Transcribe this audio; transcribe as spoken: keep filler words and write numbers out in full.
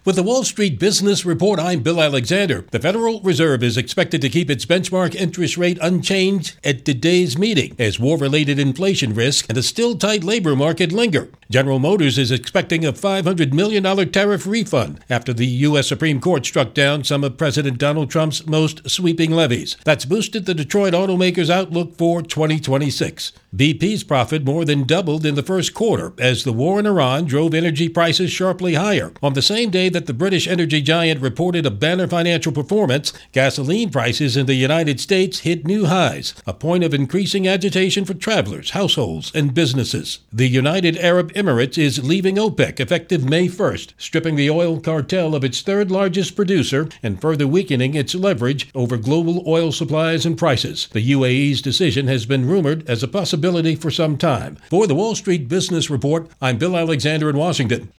With the Wall Street Business Report, I'm Bill Alexander. The Federal Reserve is expected to keep its benchmark interest rate unchanged at today's meeting as war-related inflation risk and a still tight labor market linger. General Motors is expecting a five hundred million dollars tariff refund after the U S Supreme Court struck down some of President Donald Trump's most sweeping levies. That's boosted the Detroit automaker's outlook for twenty twenty-six. B P's profit more than doubled in the first quarter as the war in Iran drove energy prices sharply higher. On the same day that the British energy giant reported a banner financial performance, gasoline prices in the United States hit new highs, a point of increasing agitation for travelers, households, and businesses. The United Arab Emirates is leaving OPEC effective May first, stripping the oil cartel of its third largest producer and further weakening its leverage over global oil supplies and prices. The U A E's decision has been rumored as a possibility for some time. For the Wall Street Business Report, I'm Bill Alexander in Washington.